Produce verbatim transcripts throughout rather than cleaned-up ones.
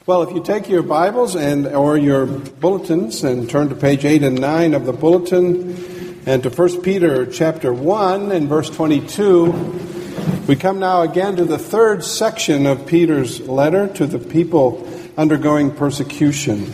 Well, if you take your Bibles and or your bulletins and turn to page eight and nine of the bulletin and to First Peter chapter one and verse twenty-two, we come now again to the third section of Peter's letter to the people undergoing persecution.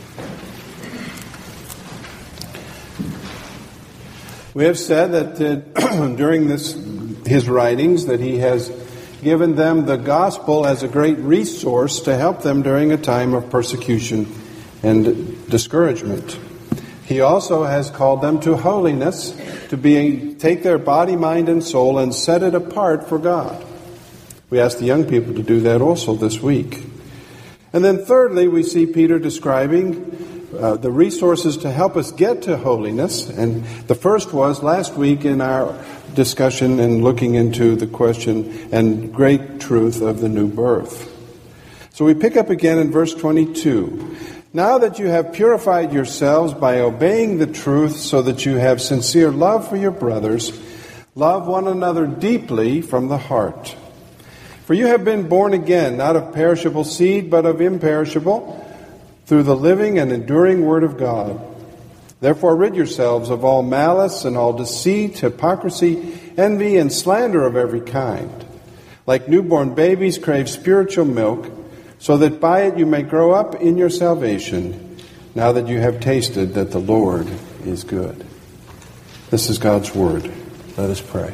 We have said that uh, during this his writings that he has given them the gospel as a great resource to help them during a time of persecution and discouragement. He also has called them to holiness, to be take their body, mind, and soul and set it apart for God. We ask the young people to do that also this week. And then thirdly, we see Peter describing uh, the resources to help us get to holiness. And the first was last week in our discussion and looking into the question and great truth of the new birth. So we pick up again in verse twenty-two. Now that you have purified yourselves by obeying the truth so that you have sincere love for your brothers, love one another deeply from the heart. For you have been born again, not of perishable seed, but of imperishable, through the living and enduring word of God. Therefore rid yourselves of all malice and all deceit, hypocrisy, envy, and slander of every kind. Like newborn babies, crave spiritual milk, so that by it you may grow up in your salvation, now that you have tasted that the Lord is good. This is God's word. Let us pray.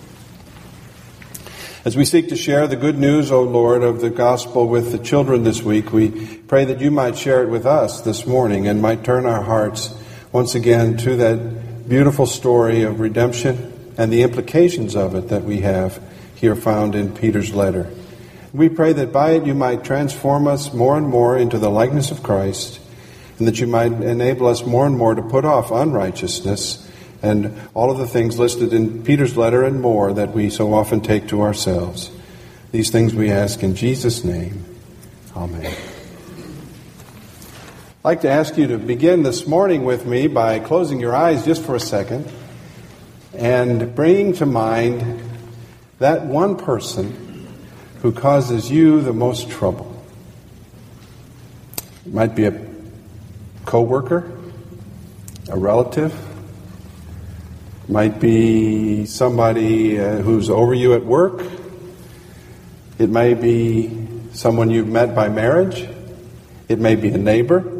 As we seek to share the good news, O Lord, of the gospel with the children this week, we pray that you might share it with us this morning and might turn our hearts once again to that beautiful story of redemption and the implications of it that we have here found in Peter's letter. We pray that by it you might transform us more and more into the likeness of Christ, and that you might enable us more and more to put off unrighteousness and all of the things listed in Peter's letter and more that we so often take to ourselves. These things we ask in Jesus' name. Amen. I'd like to ask you to begin this morning with me by closing your eyes just for a second and bringing to mind that one person who causes you the most trouble. It might be a co-worker, a relative, it might be somebody uh, who's over you at work, it may be someone you've met by marriage, it may be a neighbor.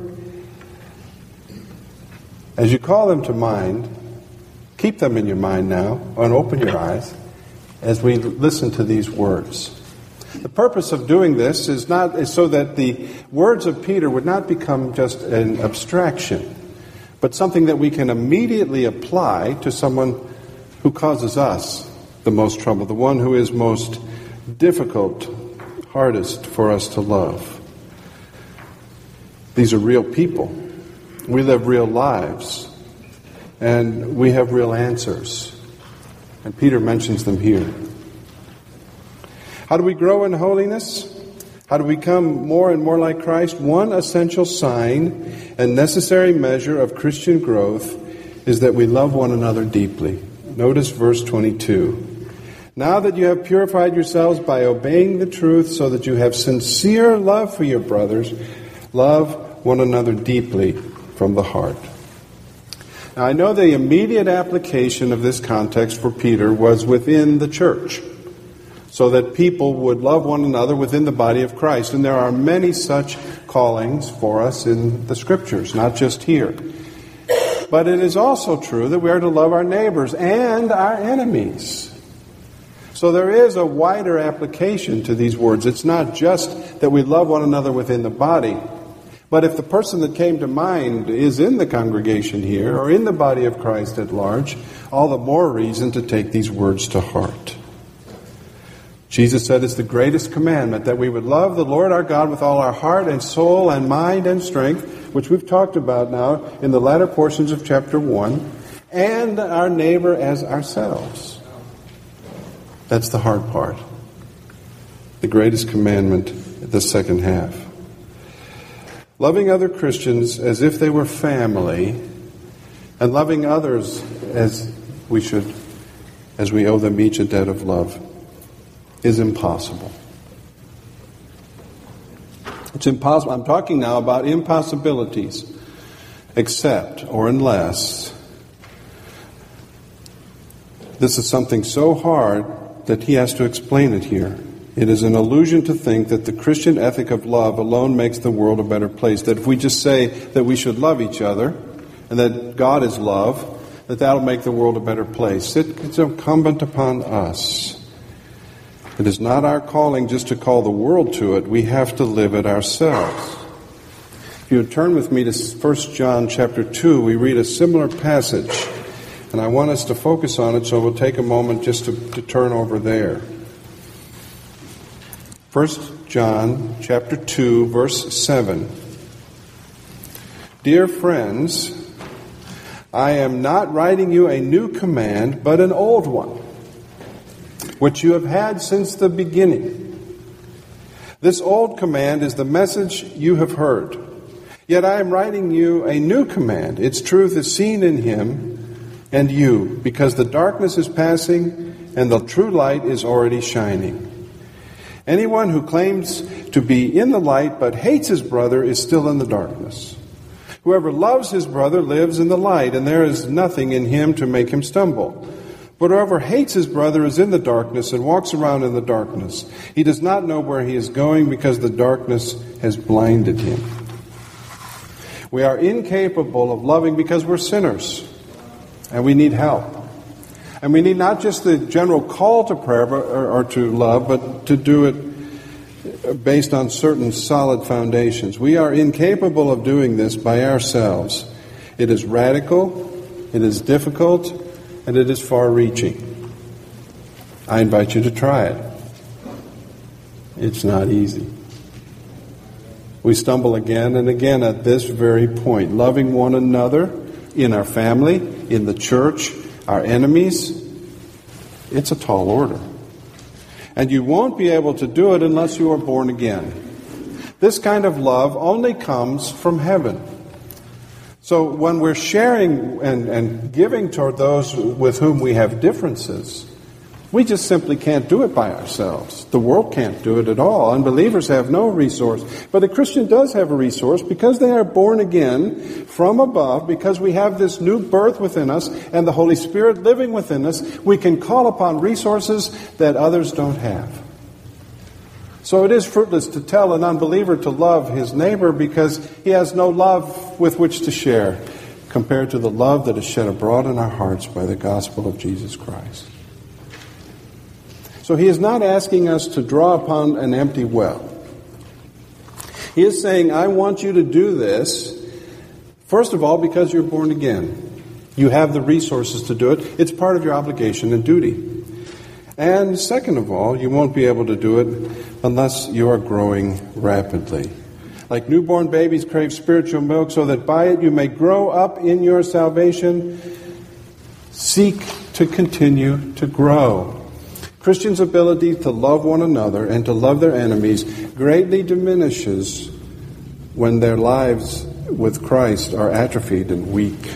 As you call them to mind, keep them in your mind now and open your eyes as we listen to these words. The purpose of doing this is not is so that the words of Peter would not become just an abstraction, but something that we can immediately apply to someone who causes us the most trouble, the one who is most difficult, hardest for us to love. These are real people. We live real lives, and we have real answers. And Peter mentions them here. How do we grow in holiness? How do we become more and more like Christ? One essential sign and necessary measure of Christian growth is that we love one another deeply. Notice verse twenty-two. Now that you have purified yourselves by obeying the truth so that you have sincere love for your brothers, love one another deeply from the heart. Now, I know the immediate application of this context for Peter was within the church, so that people would love one another within the body of Christ. And there are many such callings for us in the Scriptures, not just here. But it is also true that we are to love our neighbors and our enemies. So there is a wider application to these words. It's not just that we love one another within the body, but if the person that came to mind is in the congregation here or in the body of Christ at large, all the more reason to take these words to heart. Jesus said it's the greatest commandment that we would love the Lord our God with all our heart and soul and mind and strength, which we've talked about now in the latter portions of chapter one, and our neighbor as ourselves. That's the hard part. The greatest commandment, the second half. Loving other Christians as if they were family, and loving others as we should, as we owe them each a debt of love, is impossible. It's impossible. I'm talking now about impossibilities, except or unless. This is something so hard that he has to explain it here. It is an illusion to think that the Christian ethic of love alone makes the world a better place. That if we just say that we should love each other and that God is love, that that'll make the world a better place. It, it's incumbent upon us. It is not our calling just to call the world to it. We have to live it ourselves. If you would turn with me to First John chapter two, we read a similar passage. And I want us to focus on it, so we'll take a moment just to, to turn over there. First John chapter two, verse seven. Dear friends, I am not writing you a new command, but an old one, which you have had since the beginning. This old command is the message you have heard. Yet I am writing you a new command. Its truth is seen in him and you, because the darkness is passing and the true light is already shining. Anyone who claims to be in the light but hates his brother is still in the darkness. Whoever loves his brother lives in the light, and there is nothing in him to make him stumble. But whoever hates his brother is in the darkness and walks around in the darkness. He does not know where he is going because the darkness has blinded him. We are incapable of loving because we're sinners, and we need help. And we need not just the general call to prayer or, or to love, but to do it based on certain solid foundations. We are incapable of doing this by ourselves. It is radical, it is difficult, and it is far-reaching. I invite you to try it. It's not easy. We stumble again and again at this very point. Loving one another in our family, in the church, our enemies, it's a tall order. And you won't be able to do it unless you are born again. This kind of love only comes from heaven. So when we're sharing and, and giving toward those with whom we have differences, we just simply can't do it by ourselves. The world can't do it at all. Unbelievers have no resource. But a Christian does have a resource because they are born again from above, because we have this new birth within us and the Holy Spirit living within us. We can call upon resources that others don't have. So it is fruitless to tell an unbeliever to love his neighbor because he has no love with which to share compared to the love that is shed abroad in our hearts by the gospel of Jesus Christ. So he is not asking us to draw upon an empty well. He is saying, I want you to do this, first of all, because you're born again. You have the resources to do it. It's part of your obligation and duty. And second of all, you won't be able to do it unless you are growing rapidly. Like newborn babies crave spiritual milk, so that by it you may grow up in your salvation. Seek to continue to grow. Christians' ability to love one another and to love their enemies greatly diminishes when their lives with Christ are atrophied and weak.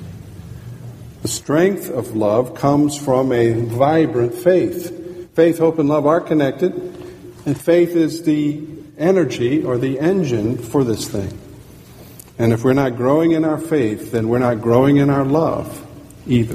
The strength of love comes from a vibrant faith. Faith, hope, and love are connected, and faith is the energy or the engine for this thing. And if we're not growing in our faith, then we're not growing in our love either.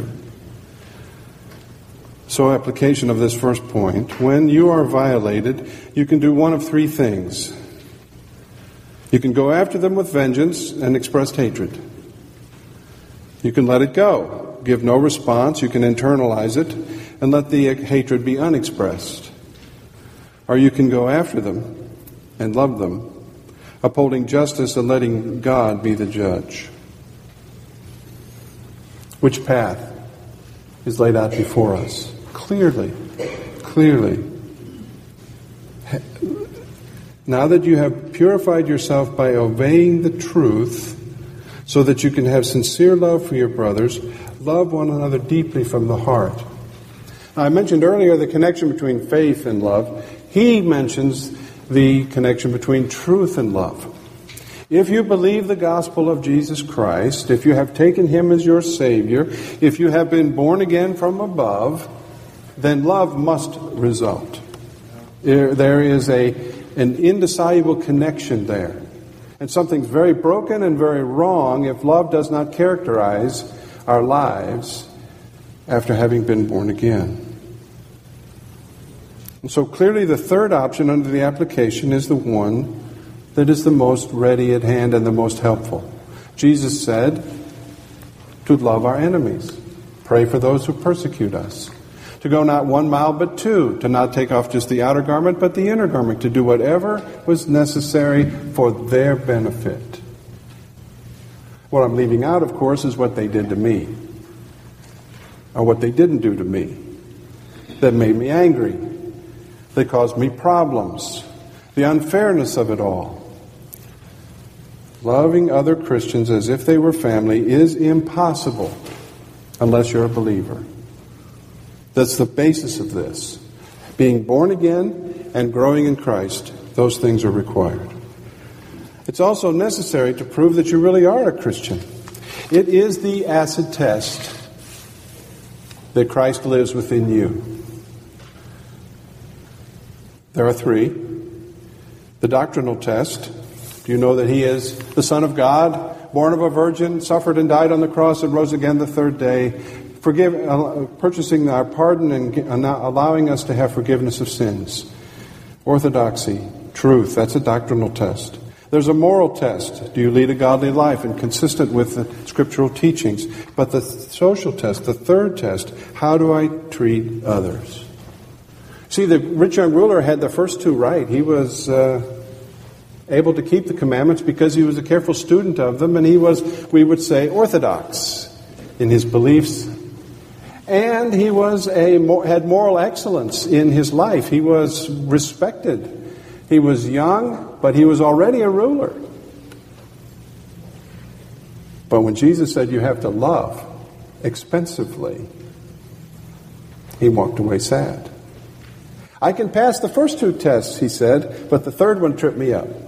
So, application of this first point. When you are violated, you can do one of three things. You can go after them with vengeance and express hatred. You can let it go, give no response. You can internalize it and let the hatred be unexpressed. Or you can go after them and love them, upholding justice and letting God be the judge. Which path is laid out before us? Clearly, clearly. Now that you have purified yourself by obeying the truth, so that you can have sincere love for your brothers, love one another deeply from the heart. Now, I mentioned earlier the connection between faith and love. He mentions the connection between truth and love. If you believe the gospel of Jesus Christ, if you have taken Him as your Savior, if you have been born again from above, then love must result. There is a an indissoluble connection there. And something's very broken and very wrong if love does not characterize our lives after having been born again. And so clearly the third option under the application is the one that is the most ready at hand and the most helpful. Jesus said to love our enemies, pray for those who persecute us, to go not one mile but two, to not take off just the outer garment but the inner garment, to do whatever was necessary for their benefit. What I'm leaving out, of course, is what they did to me, or what they didn't do to me, that made me angry, that caused me problems, the unfairness of it all. Loving other Christians as if they were family is impossible unless you're a believer. That's the basis of this. Being born again and growing in Christ, those things are required. It's also necessary to prove that you really are a Christian. It is the acid test that Christ lives within you. There are three. The doctrinal test. Do you know that he is the Son of God, born of a virgin, suffered and died on the cross and rose again the third day, forgive, uh, purchasing our pardon and uh, allowing us to have forgiveness of sins? Orthodoxy, truth, that's a doctrinal test. There's a moral test. Do you lead a godly life and consistent with the scriptural teachings? But the social test, the third test, how do I treat others? See, the rich young ruler had the first two right. He was uh, able to keep the commandments because he was a careful student of them, and he was, we would say, orthodox in his beliefs. And he was a had moral excellence in his life. He was respected. He was young, but he was already a ruler. But when Jesus said you have to love expensively, he walked away sad. I can pass the first two tests, he said, but the third one tripped me up.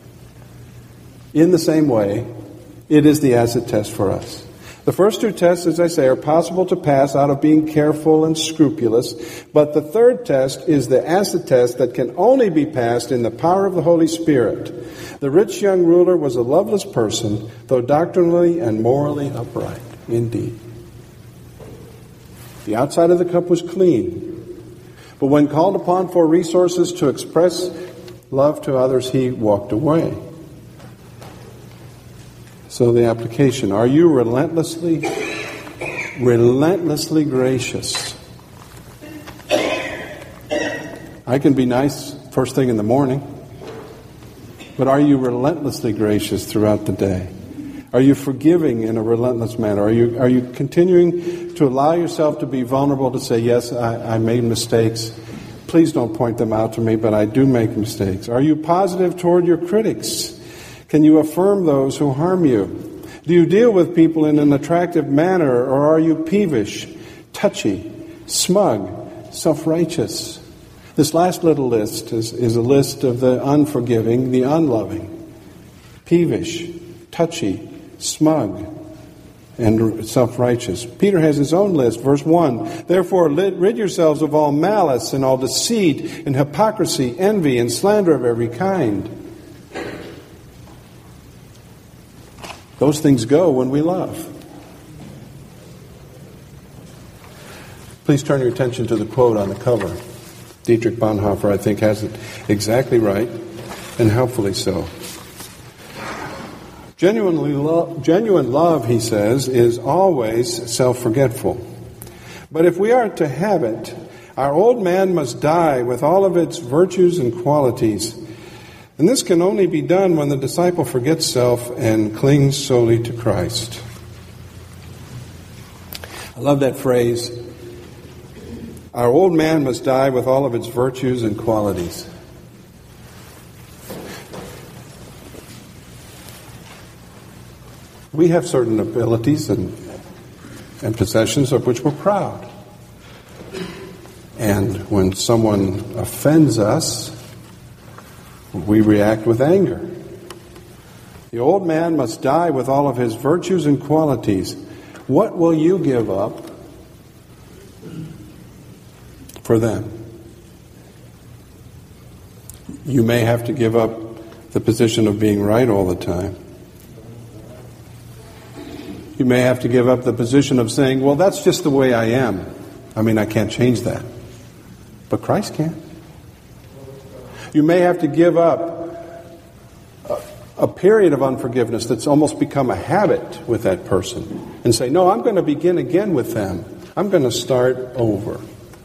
In the same way, it is the acid test for us. The first two tests, as I say, are possible to pass out of being careful and scrupulous, but the third test is the acid test that can only be passed in the power of the Holy Spirit. The rich young ruler was a loveless person, though doctrinally and morally upright, indeed. The outside of the cup was clean, but when called upon for resources to express love to others, he walked away. So the application, are you relentlessly, relentlessly gracious? I can be nice first thing in the morning, but are you relentlessly gracious throughout the day? Are you forgiving in a relentless manner? Are you are you continuing to allow yourself to be vulnerable to say, yes, I, I made mistakes. Please don't point them out to me, but I do make mistakes. Are you positive toward your critics? Can you affirm those who harm you? Do you deal with people in an attractive manner, or are you peevish, touchy, smug, self-righteous? This last little list is, is a list of the unforgiving, the unloving. Peevish, touchy, smug, and self-righteous. Peter has his own list. Verse one, therefore rid yourselves of all malice and all deceit and hypocrisy, envy, and slander of every kind. Those things go when we love. Please turn your attention to the quote on the cover. Dietrich Bonhoeffer, I think, has it exactly right, and helpfully so. Genuinely lo- genuine love, he says, is always self-forgetful. But if we are to have it, our old man must die with all of its virtues and qualities. And this can only be done when the disciple forgets self and clings solely to Christ. I love that phrase. Our old man must die with all of its virtues and qualities. We have certain abilities and, and possessions of which we're proud. And when someone offends us, we react with anger. The old man must die with all of his virtues and qualities. What will you give up for them? You may have to give up the position of being right all the time. You may have to give up the position of saying, well, that's just the way I am. I mean, I can't change that. But Christ can. You may have to give up a, a period of unforgiveness that's almost become a habit with that person and say, no, I'm going to begin again with them. I'm going to start over.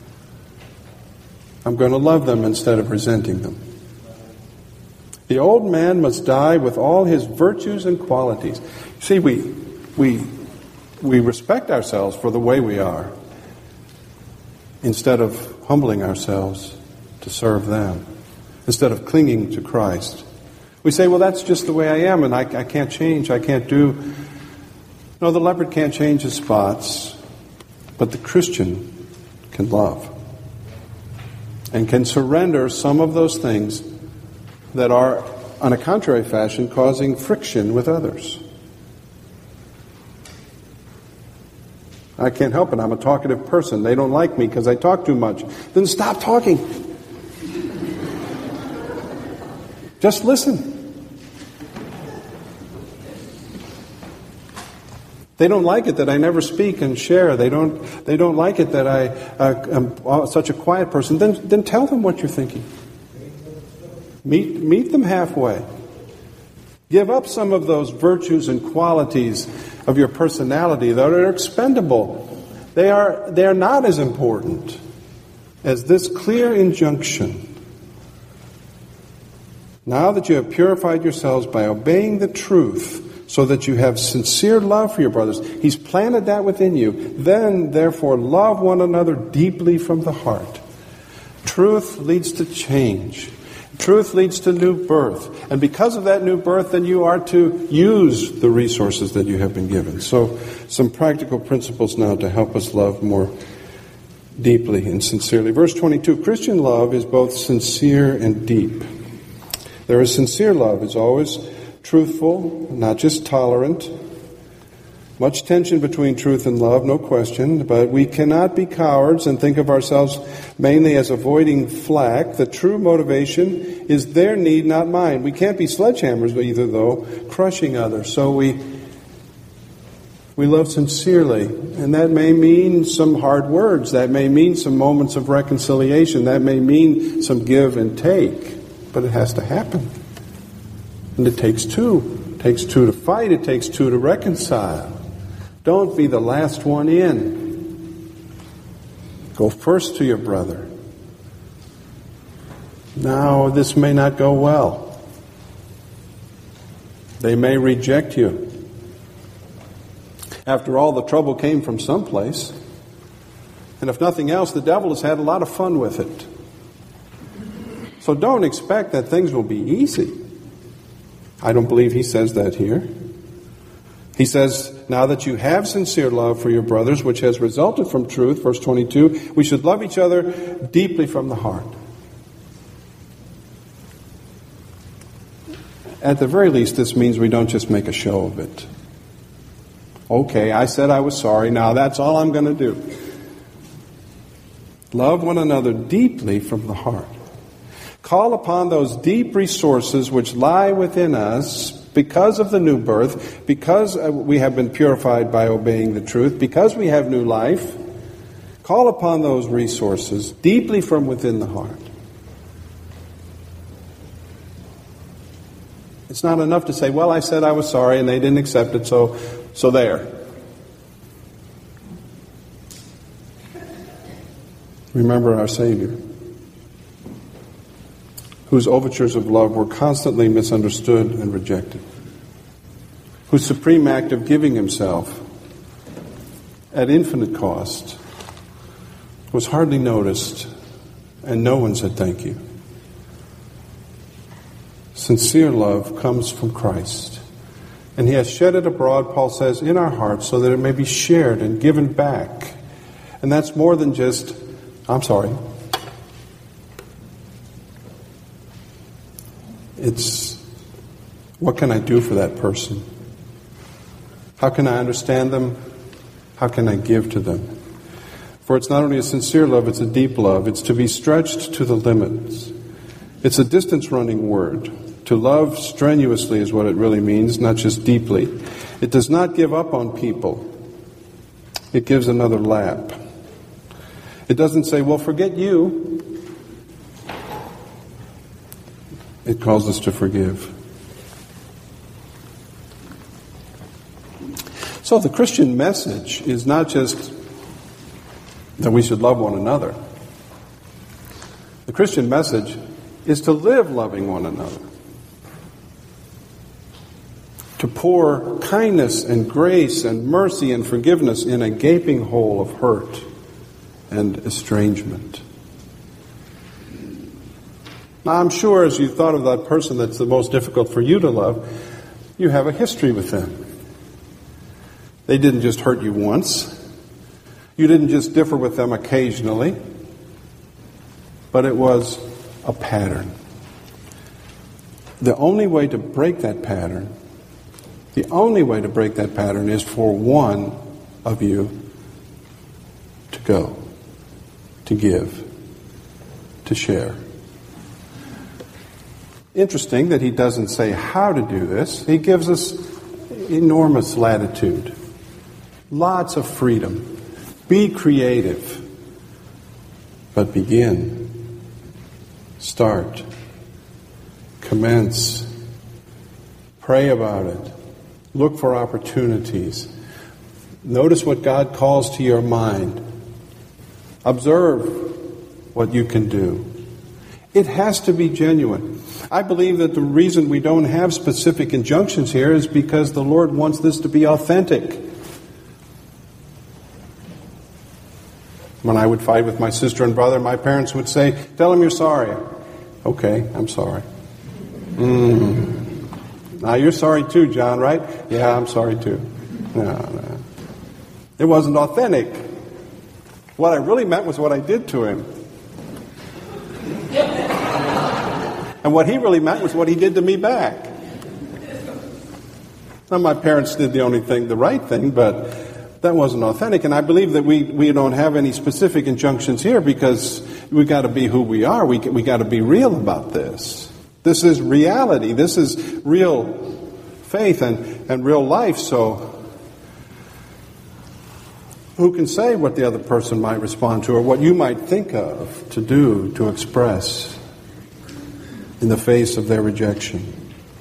I'm going to love them instead of resenting them. The old man must die with all his virtues and qualities. See, we we we respect ourselves for the way we are instead of humbling ourselves to serve them, instead of clinging to Christ. We say, well, that's just the way I am, and I, I can't change, I can't do. No, the leopard can't change his spots, but the Christian can love and can surrender some of those things that are, on a contrary fashion, causing friction with others. I can't help it. I'm a talkative person. They don't like me because I talk too much. Then stop talking. Just listen. They don't like it that I never speak and share. They don't. They don't like it that I uh, am such a quiet person. Then, then tell them what you're thinking. Meet, meet them halfway. Give up some of those virtues and qualities of your personality that are expendable. They are, they are not as important as this clear injunction. Now that you have purified yourselves by obeying the truth, so that you have sincere love for your brothers, He's planted that within you. Then, therefore, love one another deeply from the heart. Truth leads to change. Truth leads to new birth. And because of that new birth, then you are to use the resources that you have been given. So, some practical principles now to help us love more deeply and sincerely. Verse twenty-two, Christian love is both sincere and deep. There is sincere love. It's always truthful, not just tolerant. Much tension between truth and love, no question, but we cannot be cowards and think of ourselves mainly as avoiding flack. The true motivation is their need, not mine. We can't be sledgehammers either, though, crushing others. So we we love sincerely, and that may mean some hard words. That may mean some moments of reconciliation. That may mean some give and take, but it has to happen. And it takes two. It takes two to fight. It takes two to reconcile. Don't be the last one in. Go first to your brother. Now, this may not go well. They may reject you. After all, the trouble came from someplace. And if nothing else, the devil has had a lot of fun with it. So don't expect that things will be easy. I don't believe he says that here. He says, now that you have sincere love for your brothers, which has resulted from truth, verse twenty-two, we should love each other deeply from the heart. At the very least, this means we don't just make a show of it. Okay, I said I was sorry, now that's all I'm going to do. Love one another deeply from the heart. Call upon those deep resources which lie within us because of the new birth, because we have been purified by obeying the truth, because we have new life. Call upon those resources deeply from within the heart. It's not enough to say, well, I said I was sorry and they didn't accept it, so, so there. Remember our Savior, whose overtures of love were constantly misunderstood and rejected, whose supreme act of giving himself at infinite cost was hardly noticed, and no one said thank you. Sincere love comes from Christ, and He has shed it abroad, Paul says, in our hearts so that it may be shared and given back. And that's more than just, I'm sorry. It's, what can I do for that person? How can I understand them? How can I give to them? For it's not only a sincere love, it's a deep love. It's to be stretched to the limits. It's a distance-running word. To love strenuously is what it really means, not just deeply. It does not give up on people. It gives another lap. It doesn't say, well, forget you. It calls us to forgive. So the Christian message is not just that we should love one another. The Christian message is to live loving one another. To pour kindness and grace and mercy and forgiveness in a gaping hole of hurt and estrangement. Now, I'm sure as you thought of that person that's the most difficult for you to love, you have a history with them. They didn't just hurt you once. You didn't just differ with them occasionally. But it was a pattern. The only way to break that pattern, the only way to break that pattern is for one of you to go, to give, to share. Interesting that he doesn't say how to do this. He gives us enormous latitude, lots of freedom. Be creative, but begin, start, commence, pray about it, look for opportunities. Notice what God calls to your mind. Observe what you can do. It has to be genuine. I believe that the reason we don't have specific injunctions here is because the Lord wants this to be authentic. When I would fight with my sister and brother, my parents would say, tell them you're sorry. Okay, I'm sorry. Mm. Now you're sorry too, John, right? Yeah, I'm sorry too. No, no. It wasn't authentic. What I really meant was what I did to him. And what he really meant was what he did to me back. Now, my parents did the only thing, the right thing, but that wasn't authentic. And I believe that we, we don't have any specific injunctions here because we got to be who we are. We we got to be real about this. This is reality. This is real faith and, and real life. So who can say what the other person might respond to or what you might think of to do, to express in the face of their rejection?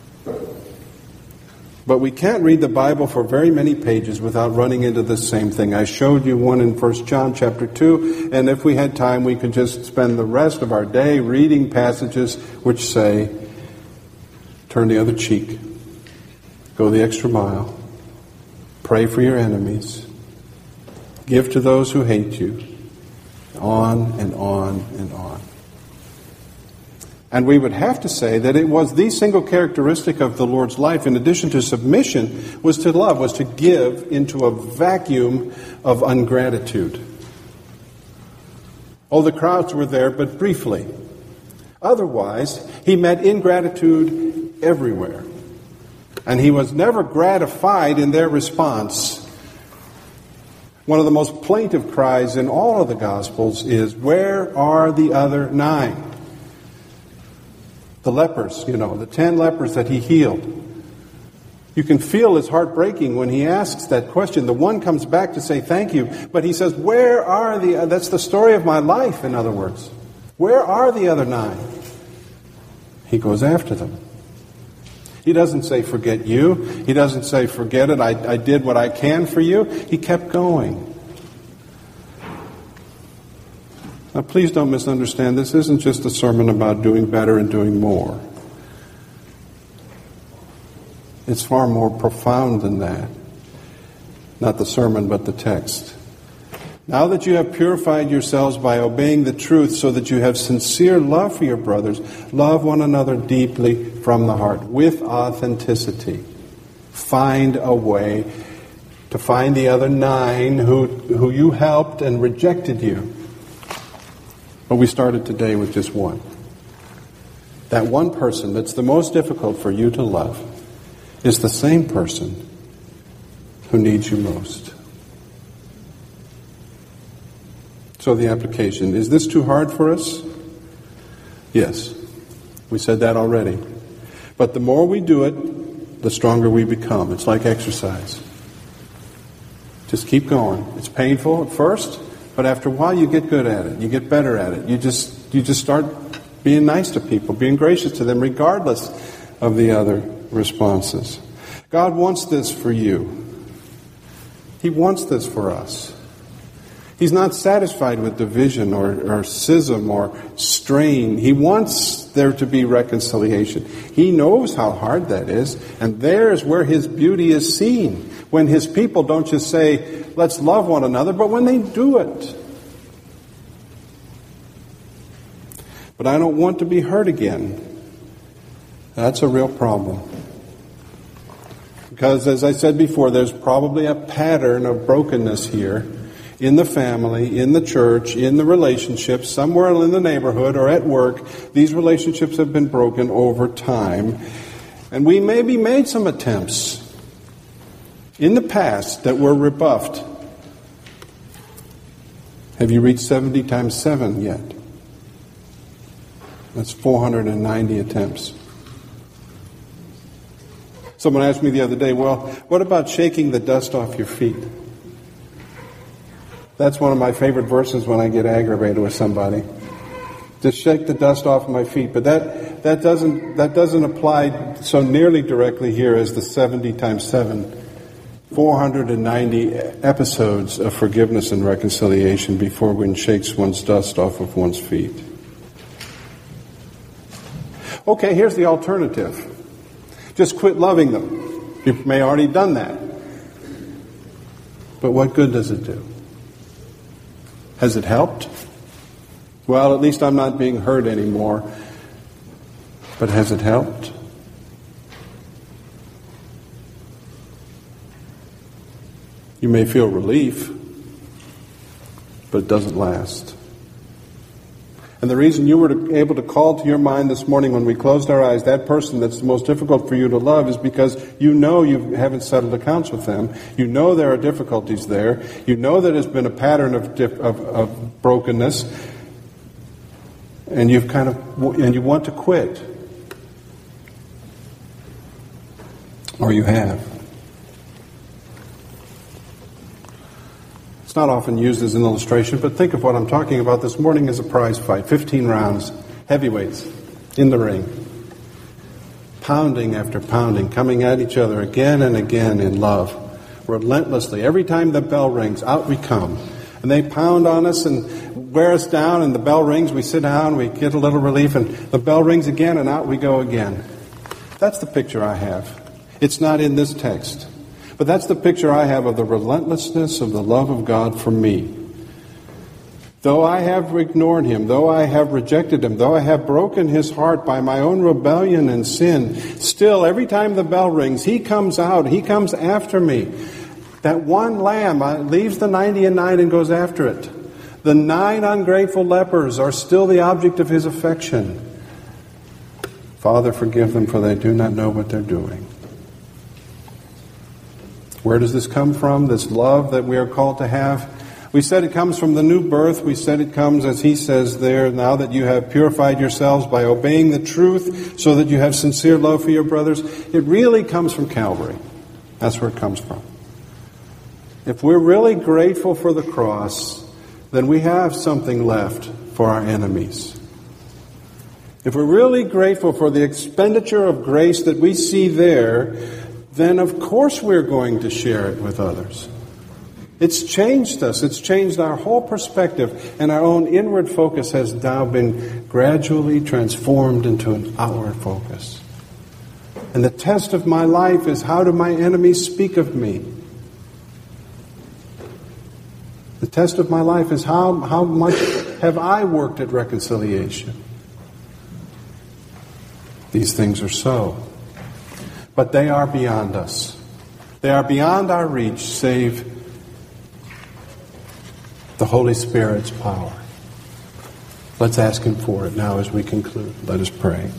But we can't read the Bible for very many pages without running into the same thing. I showed you one in First John chapter two, and if we had time, we could just spend the rest of our day reading passages which say, turn the other cheek, go the extra mile, pray for your enemies, give to those who hate you, on and on and on. And we would have to say that it was the single characteristic of the Lord's life, in addition to submission, was to love, was to give into a vacuum of ungratitude. Oh, the crowds were there, but briefly. Otherwise, he met ingratitude everywhere. And he was never gratified in their response. One of the most plaintive cries in all of the Gospels is, where are the other nine? The lepers, you know, the ten lepers that he healed. You can feel his heart breaking when he asks that question. The one comes back to say thank you, but he says, where are the, that's the story of my life, in other words. Where are the other nine? He goes after them. He doesn't say, forget you. He doesn't say, forget it, I, I did what I can for you. He kept going. Now, please don't misunderstand. This isn't just a sermon about doing better and doing more. It's far more profound than that. Not the sermon, but the text. Now that you have purified yourselves by obeying the truth so that you have sincere love for your brothers, love one another deeply from the heart, with authenticity. Find a way to find the other nine who, who you helped and rejected you. But we started today with just one. That one person that's the most difficult for you to love is the same person who needs you most. So the application, is this too hard for us? Yes. We said that already. But the more we do it, the stronger we become. It's like exercise. Just keep going. It's painful at first, but after a while you get good at it. You get better at it. You just you just start being nice to people, being gracious to them, regardless of the other responses. God wants this for you. He wants this for us. He's not satisfied with division or, or schism or strain. He wants there to be reconciliation. He knows how hard that is, and there's where His beauty is seen. When His people don't just say, let's love one another, but when they do it. But I don't want to be hurt again. That's a real problem. Because, as I said before, there's probably a pattern of brokenness here in the family, in the church, in the relationships, somewhere in the neighborhood or at work. These relationships have been broken over time. And we maybe made some attempts in the past that were rebuffed. Have you reached seventy times seven yet? That's four hundred ninety attempts. Someone asked me the other day, well, what about shaking the dust off your feet? That's one of my favorite verses when I get aggravated with somebody. Just shake the dust off my feet. But that, that doesn't that doesn't apply so nearly directly here as the seventy times seven. four hundred ninety episodes of forgiveness and reconciliation before one shakes one's dust off of one's feet. Okay, here's the alternative. Just quit loving them. You may have already done that. But what good does it do? Has it helped? Well, at least I'm not being hurt anymore. But has it helped? You may feel relief, but it doesn't last. And the reason you were able to call to your mind this morning when we closed our eyes that person that's the most difficult for you to love is because you know you haven't settled accounts with them. You know there are difficulties there. You know that there's been a pattern of, of, of brokenness. And you've kind of, and you want to quit. Or you have. It's not often used as an illustration, but think of what I'm talking about this morning as a prize fight. fifteen rounds, heavyweights, in the ring. Pounding after pounding, coming at each other again and again in love. Relentlessly. Every time the bell rings, out we come. And they pound on us and wear us down, and the bell rings, we sit down, we get a little relief, and the bell rings again, and out we go again. That's the picture I have. It's not in this text. But that's the picture I have of the relentlessness of the love of God for me. Though I have ignored Him, though I have rejected Him, though I have broken His heart by my own rebellion and sin, still every time the bell rings, He comes out, He comes after me. That one lamb leaves the ninety and nine and goes after it. The nine ungrateful lepers are still the object of His affection. Father, forgive them, for they do not know what they're doing. Where does this come from, this love that we are called to have? We said it comes from the new birth. We said it comes, as he says there, now that you have purified yourselves by obeying the truth so that you have sincere love for your brothers. It really comes from Calvary. That's where it comes from. If we're really grateful for the cross, then we have something left for our enemies. If we're really grateful for the expenditure of grace that we see there, then of course we're going to share it with others. It's changed us. It's changed our whole perspective, and our own inward focus has now been gradually transformed into an outward focus. And the test of my life is, how do my enemies speak of me? The test of my life is, how, how much have I worked at reconciliation? These things are so. But they are beyond us. They are beyond our reach, save the Holy Spirit's power. Let's ask Him for it now as we conclude. Let us pray.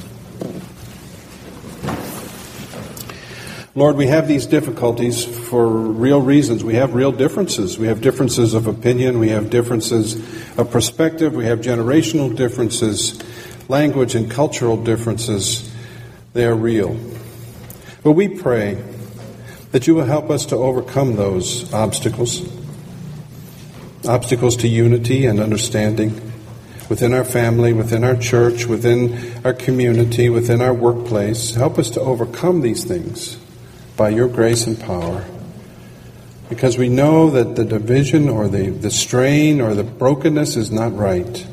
Lord, we have these difficulties for real reasons. We have real differences. We have differences of opinion. We have differences of perspective. We have generational differences. language and cultural differences, they are real. But we pray that you will help us to overcome those obstacles, obstacles to unity and understanding within our family, within our church, within our community, within our workplace. Help us to overcome these things by your grace and power. Because we know that the division or the, the strain or the brokenness is not right.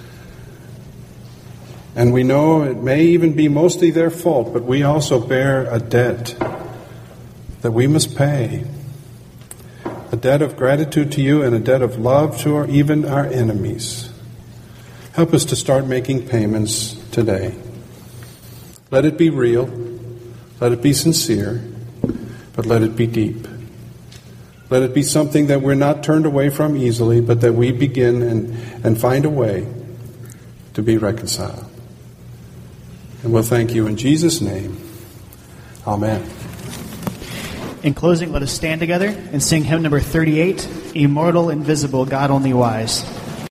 And we know it may even be mostly their fault, but we also bear a debt that we must pay. A debt of gratitude to you and a debt of love to our, even our enemies. Help us to start making payments today. Let it be real. Let it be sincere. But let it be deep. Let it be something that we're not turned away from easily, but that we begin and, and find a way to be reconciled. And we'll thank you in Jesus' name. Amen. In closing, let us stand together and sing hymn number thirty-eight, Immortal, Invisible, God Only Wise.